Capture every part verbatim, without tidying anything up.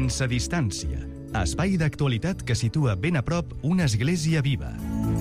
Sense distància. Espai d'actualitat que situa ben a prop una església viva.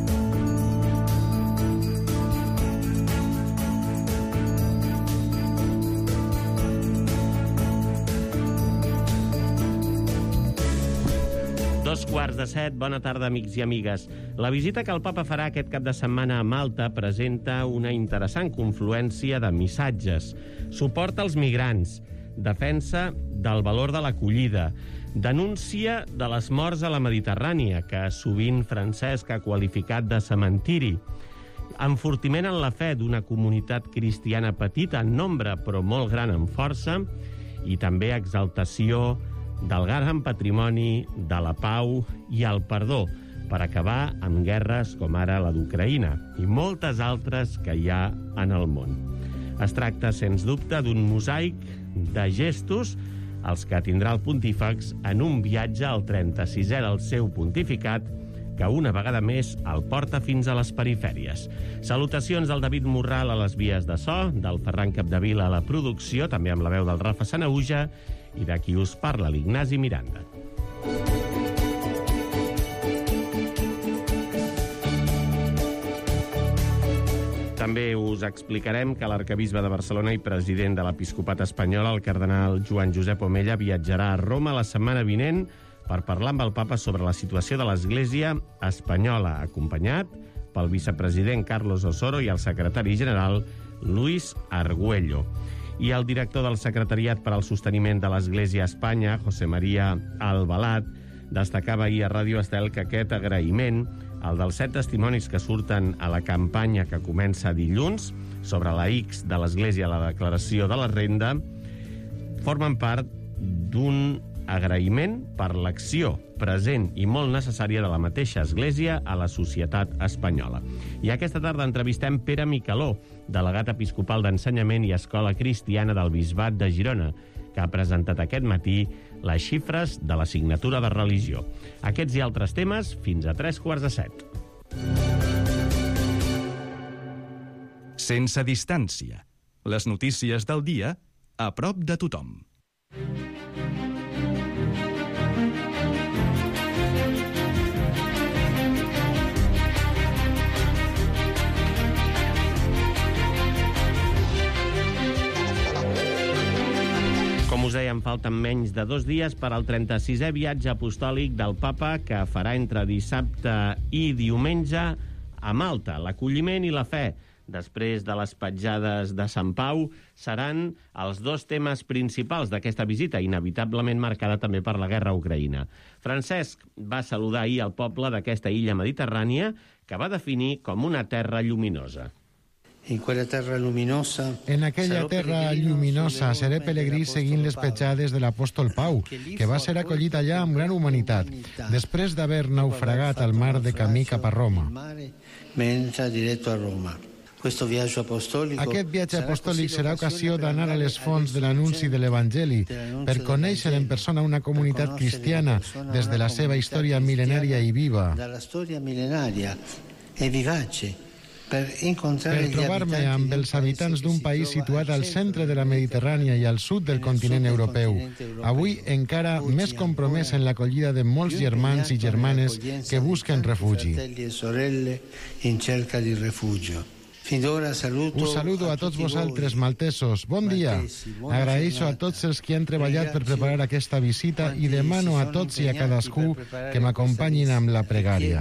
Dos quarts de set, bona tarda, amics i amigues. La visita que el papa farà aquest cap de setmana a Malta presenta una interessant confluència de missatges. Suport als migrants, defensa del valor de l'acollida, denúncia de les morts a la Mediterrània, que sovint Francesc ha qualificat de cementiri, enfortiment en la fe d'una comunitat cristiana petita en nombre però molt gran en força, i també exaltació del gran patrimoni, de la pau i el perdó, per acabar amb guerres com ara la d'Ucraïna i moltes altres que hi ha en el món. Es tracta, sens dubte, d'un mosaic de gestos els que tindrà el pontífex en un viatge al trenta-sisè del seu pontificat, que una vegada més el porta fins a les perifèries. Salutacions del David Morral a les vies de so, del Ferran Capdevila a la producció, també amb la veu del Rafa Sanauja, i de qui us parla, l'Ignasi Miranda. També us explicarem que l'arquebisbe de Barcelona i president de l'Episcopat espanyol, el cardenal Joan Josep Omella, viatjarà a Roma la setmana vinent per parlar amb el papa sobre la situació de l'Església espanyola, acompanyat pel vicepresident Carlos Osoro i el secretari general Luis Argüello. I el director del Secretariat per al Sosteniment de l'Església a Espanya, José María Albalat, destacava ahir a Ràdio Estel que aquest agraïment, el dels set testimonis que surten a la campanya que comença dilluns sobre la X de l'Església a la declaració de la renda, formen part d'un agraïment per l'acció present i molt necessària de la mateixa Església a la societat espanyola. I aquesta tarda entrevistem Pere Micaló, delegat episcopal d'Ensenyament i Escola Cristiana del Bisbat de Girona, que ha presentat aquest matí les xifres de la signatura de religió. Aquests i altres temes fins a tres quarts de set. Sense distància. Les notícies del dia a prop de tothom. Com us dèiem, falten menys de dos dies per al trenta-sisè viatge apostòlic del papa, que farà entre dissabte i diumenge a Malta. L'acolliment i la fe, després de les petjades de Sant Pau, seran els dos temes principals d'aquesta visita, inevitablement marcada també per la guerra a Ucraïna. Francesc va saludar ahir el poble d'aquesta illa mediterrània, que va definir com una terra lluminosa. En aquella terra lluminosa seré pelegrí seguint les petjades de l'apòstol Pau, que va ser acollit allà amb gran humanitat, després d'haver naufragat al mar de camí cap a Roma. Aquest viatge apostòlic serà ocasió d'anar a les fonts de l'anunci de l'Evangeli, per conèixer en persona una comunitat cristiana des de la seva història mil·lenària i viva. Per trobar-me amb els habitants d'un país situat al centre de la Mediterrània i al sud del continent europeu, avui encara més compromès en l'acollida de molts germans i germanes que busquen refugi. Us saludo a tots vosaltres, maltesos. Bon dia. Agraeixo a tots els que han treballat per preparar aquesta visita i demano a tots i a cadascú que m'acompanyin amb la pregària.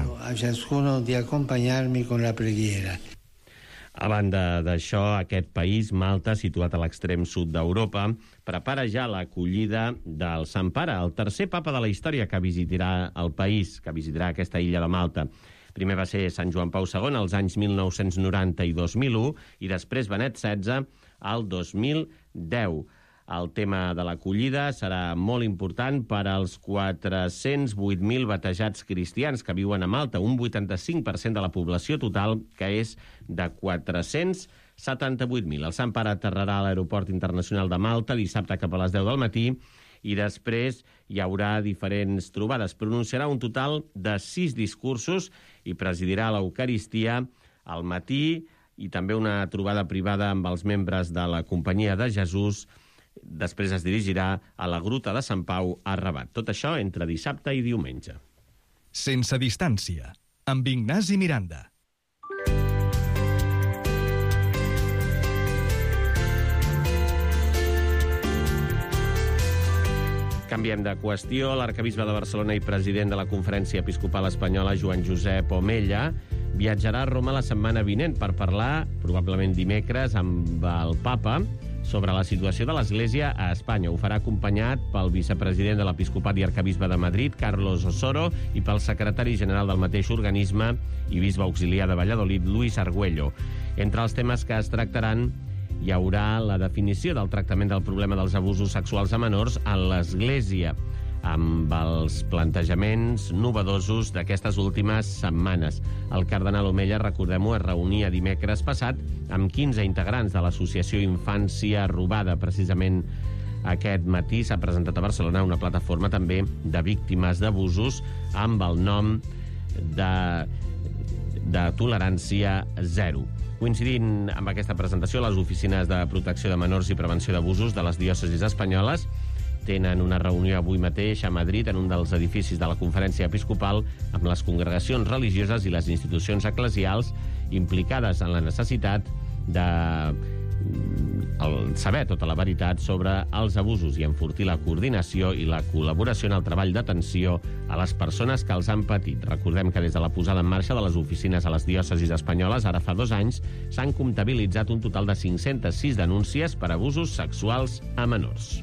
A banda d'això, aquest país, Malta, situat a l'extrem sud d'Europa, prepara ja l'acollida del Sant Pare, el tercer papa de la història que visitarà el país, que visitarà aquesta illa de Malta. Primer va ser Sant Joan Pau segon als anys mil nou-cents noranta i dos mil u i després Benet setze al dos mil deu. El tema de l'acollida serà molt important per als quatre-cents vuit mil batejats cristians que viuen a Malta, un vuitanta-cinc per cent de la població total, que és de quatre-cents setanta-vuit mil. El Sant Pare aterrarà a l'aeroport internacional de Malta dissabte cap a les deu del matí i després hi haurà diferents trobades. Pronunciarà un total de sis discursos i presidirà l'Eucaristia al matí i també una trobada privada amb els membres de la Companyia de Jesús Després es dirigirà a la Gruta de Sant Pau a Rabat. Tot això entre dissabte i diumenge. Sense distància, amb Ignasi Miranda. Canviem de qüestió. L'arcabisbe de Barcelona i president de la Conferència Episcopal Espanyola, Joan Josep Omella, viatjarà a Roma la setmana vinent per parlar, probablement dimecres, amb el papa sobre la situació de l'Església a Espanya. Ho farà acompanyat pel vicepresident de l'Episcopat i arcabisbe de Madrid, Carlos Osoro, i pel secretari general del mateix organisme i bisbe auxiliar de Valladolid, Luis Argüello. Entre els temes que es tractaran hi haurà la definició del tractament del problema dels abusos sexuals a menors en l'Església, amb els plantejaments novedosos d'aquestes últimes setmanes. El cardenal Omella, recordem-ho, es reunia dimecres passat amb quinze integrants de l'associació Infància Robada. Precisament aquest matí s'ha presentat a Barcelona una plataforma també de víctimes d'abusos amb el nom de, de Tolerància Zero. Coincidint amb aquesta presentació, les oficines de protecció de menors i prevenció d'abusos de les diòcesis espanyoles tenen una reunió avui mateix a Madrid en un dels edificis de la Conferència Episcopal amb les congregacions religioses i les institucions eclesials implicades en la necessitat de el saber tota la veritat sobre els abusos i enfortir la coordinació i la col·laboració en el treball d'atenció a les persones que els han patit. Recordem que des de la posada en marxa de les oficines a les diòcesis espanyoles, ara fa dos anys, s'han comptabilitzat un total de cinc-centes sis denúncies per abusos sexuals a menors.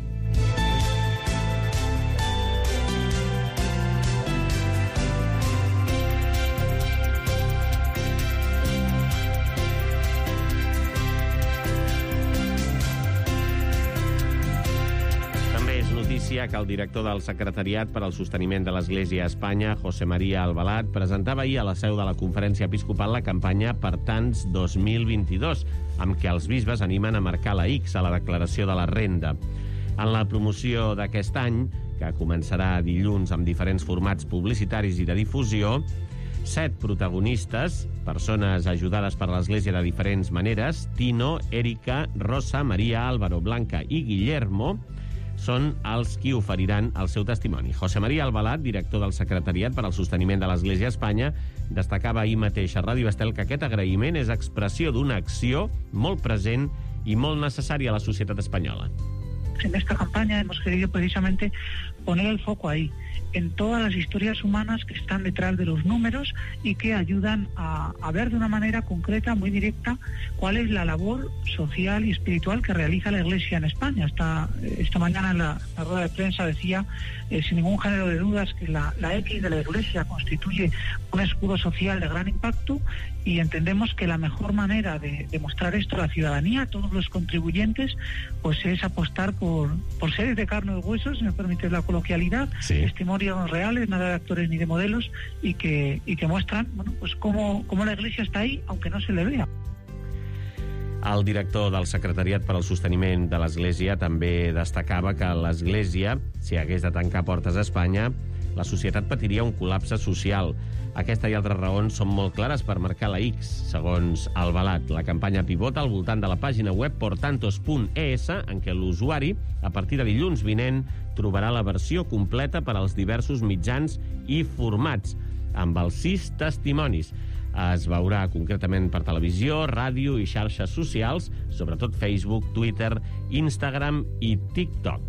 Que el director del Secretariat per al Sosteniment de l'Església a Espanya, José María Albalat, presentava ahir a la seu de la Conferència Episcopal la campanya Per Tants dos mil vint-i-dos, amb què els bisbes animen a marcar la X a la declaració de la renda. En la promoció d'aquest any, que començarà dilluns amb diferents formats publicitaris i de difusió, set protagonistes, persones ajudades per l'Església de diferents maneres, Tino, Erika, Rosa, Maria, Álvaro, Blanca i Guillermo, són els qui oferiran el seu testimoni. José María Albalat, director del Secretariat per al Sosteniment de l'Església a Espanya, destacava ahir mateix a Ràdio Estel que aquest agraïment és expressió d'una acció molt present i molt necessària a la societat espanyola. En esta campaña hemos querido precisamente poner el foco ahí, en todas las historias humanas que están detrás de los números y que ayudan a, a ver de una manera concreta, muy directa, cuál es la labor social y espiritual que realiza la Iglesia en España. Esta, esta mañana en la, la rueda de prensa decía, eh, sin ningún género de dudas, que la, la X de la Iglesia constituye un escudo social de gran impacto, y entendemos que la mejor manera de demostrar esto a la ciudadanía, a todos los contribuyentes, pues es apostar por, por seres de carne y huesos, si me permite la coloquialidad, sí. Testimonios reales, nada de actores ni de modelos, y que, y que muestran, bueno, pues cómo, cómo la Iglesia está ahí, aunque no se le vea. El director del Secretariat per al Sosteniment de l'Església també destacava que l'Església, si hagués de tancar portes a Espanya, la societat patiria un col·lapse social. Aquesta i altres raons són molt clares per marcar la X, segons Albalat. La campanya pivota al voltant de la pàgina web portantos punt e essa, en què l'usuari, a partir de dilluns vinent, trobarà la versió completa per als diversos mitjans i formats, amb els sis testimonis. Es veurà concretament per televisió, ràdio i xarxes socials, sobretot Facebook, Twitter, Instagram i TikTok.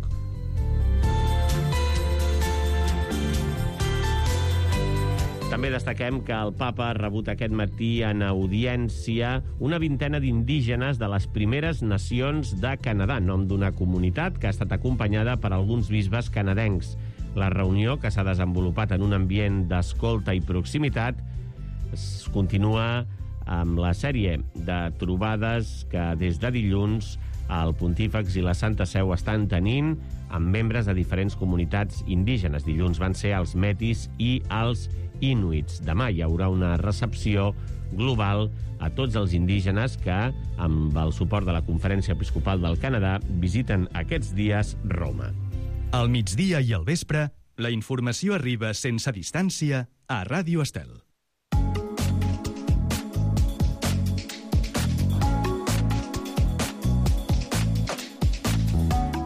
També destaquem que el papa ha rebut aquest matí en audiència una vintena d'indígenes de les primeres nacions de Canadà, nom d'una comunitat que ha estat acompanyada per alguns bisbes canadencs. La reunió, que s'ha desenvolupat en un ambient d'escolta i proximitat, es continua amb la sèrie de trobades que des de dilluns el Pontífex i la Santa Seu estan tenint amb membres de diferents comunitats indígenes. Dilluns van ser els metis i els inuits. Demà hi haurà una recepció global a tots els indígenes que, amb el suport de la Conferència Episcopal del Canadà, visiten aquests dies Roma. Al migdia i al vespre, la informació arriba sense distància a Ràdio Estel.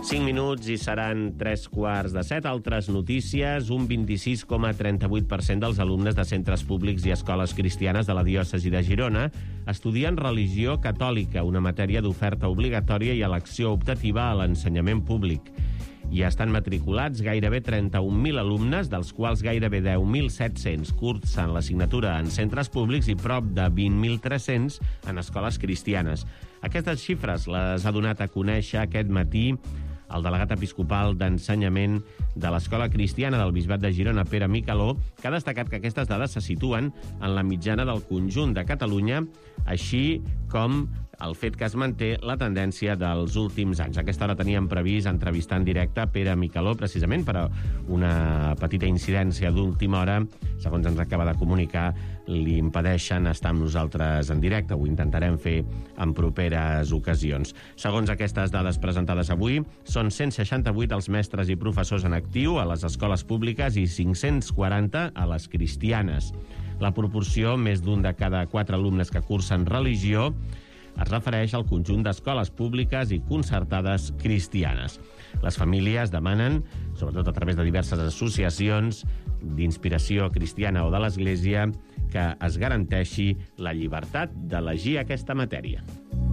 cinc minuts i seran tres quarts de set. Altres notícies. Un vint-i-sis coma trenta-vuit per cent dels alumnes de centres públics i escoles cristianes de la diòcesi de Girona estudien religió catòlica, una matèria d'oferta obligatòria i elecció optativa a l'ensenyament públic. Hi estan matriculats gairebé trenta-un mil alumnes, dels quals gairebé deu mil set-cents cursen l'assignatura en centres públics i prop de vint mil tres-cents en escoles cristianes. Aquestes xifres les ha donat a conèixer aquest matí el delegat episcopal d'ensenyament de l'Escola Cristiana del Bisbat de Girona, Pere Micaló, que ha destacat que aquestes dades se situen en la mitjana del conjunt de Catalunya, així com el fet que es manté la tendència dels últims anys. A aquesta hora teníem previst entrevistar en directe Pere Micaló, precisament per a una petita incidència d'última hora. Segons ens acaba de comunicar, li impedeixen estar amb nosaltres en directe. Ho intentarem fer en properes ocasions. Segons aquestes dades presentades avui, són cent seixanta-vuit els mestres i professors en actiu a les escoles públiques i cinc-cents quaranta a les cristianes. La proporció, més d'un de cada quatre alumnes que cursen religió, es refereix al conjunt d'escoles públiques i concertades cristianes. Les famílies demanen, sobretot a través de diverses associacions d'inspiració cristiana o de l'Església, que es garanteixi la llibertat d'elegir aquesta matèria.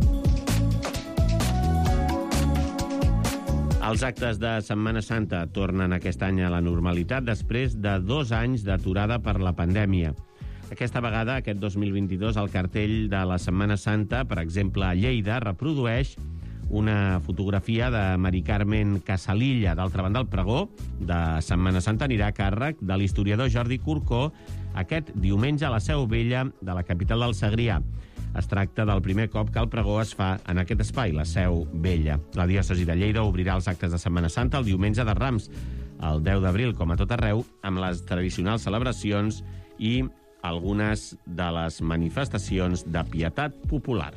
Els actes de Setmana Santa tornen aquest any a la normalitat després de dos anys d'aturada per la pandèmia. Aquesta vegada, aquest dos mil vint-i-dos, el cartell de la Setmana Santa, per exemple, a Lleida, reprodueix una fotografia de Mari Carmen Casalilla. D'altra banda, el pregó de Setmana Santa anirà a càrrec de l'historiador Jordi Corcó aquest diumenge a la Seu Vella de la capital del Segrià. Es tracta del primer cop que el pregó es fa en aquest espai, la Seu Vella. La diòcesi de Lleida obrirà els actes de Setmana Santa el diumenge de Rams, el deu d'abril, com a tot arreu, amb les tradicionals celebracions i algunes de les manifestacions de pietat popular.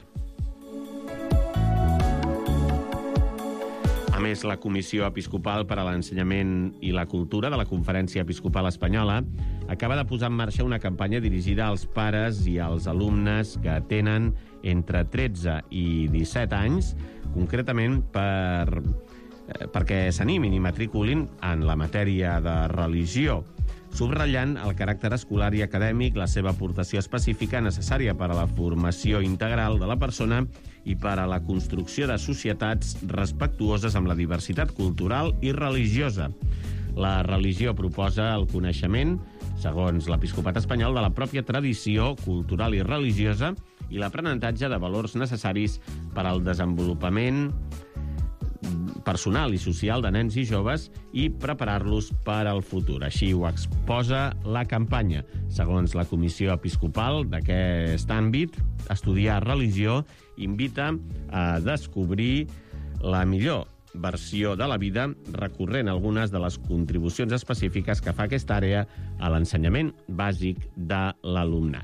A més, la Comissió Episcopal per a l'Ensenyament i la Cultura de la Conferència Episcopal Espanyola acaba de posar en marxa una campanya dirigida als pares i als alumnes que tenen entre tretze i disset anys, concretament per, perquè s'animin i matriculin en la matèria de religió, subratllant el caràcter escolar i acadèmic, la seva aportació específica necessària per a la formació integral de la persona i per a la construcció de societats respectuoses amb la diversitat cultural i religiosa. La religió proposa el coneixement, segons l'Episcopat espanyol, de la pròpia tradició cultural i religiosa i l'aprenentatge de valors necessaris per al desenvolupament personal i social de nens i joves i preparar-los per al futur. Així ho exposa la campanya. Segons la Comissió Episcopal d'aquest àmbit, estudiar religió invita a descobrir la millor versió de la vida recorrent algunes de les contribucions específiques que fa aquesta àrea a l'ensenyament bàsic de l'alumnat.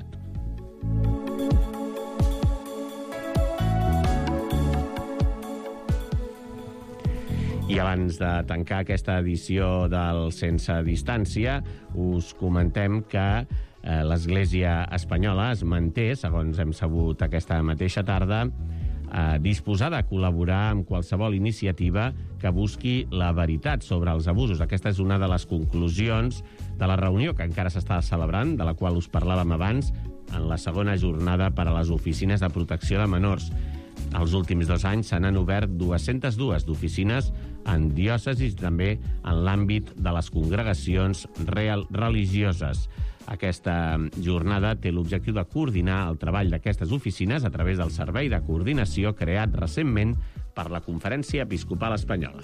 I abans de tancar aquesta edició del Sense Distància, us comentem que eh, l'Església espanyola es manté, segons hem sabut aquesta mateixa tarda, eh, disposada a col·laborar amb qualsevol iniciativa que busqui la veritat sobre els abusos. Aquesta és una de les conclusions de la reunió que encara s'està celebrant, de la qual us parlàvem abans, en la segona jornada per a les oficines de protecció de menors. Els últims dos anys se n'han obert dues-centes dues d'oficines en diòcesis i també en l'àmbit de les congregacions real religioses. Aquesta jornada té l'objectiu de coordinar el treball d'aquestes oficines a través del servei de coordinació creat recentment per la Conferència Episcopal Espanyola.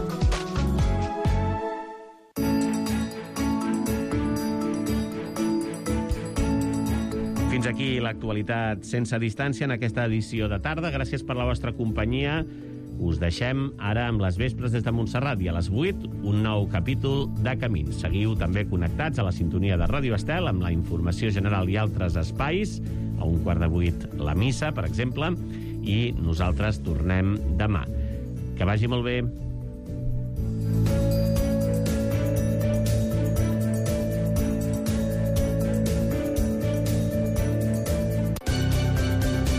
Fins aquí l'actualitat sense distància en aquesta edició de tarda. Gràcies per la vostra companyia. Us deixem ara amb les vespres des de Montserrat i a les vuit un nou capítol de Camins. Seguiu també connectats a la sintonia de Ràdio Estel amb la informació general i altres espais. A un quart de vuit la missa, per exemple, i nosaltres tornem demà. Que vagi molt bé.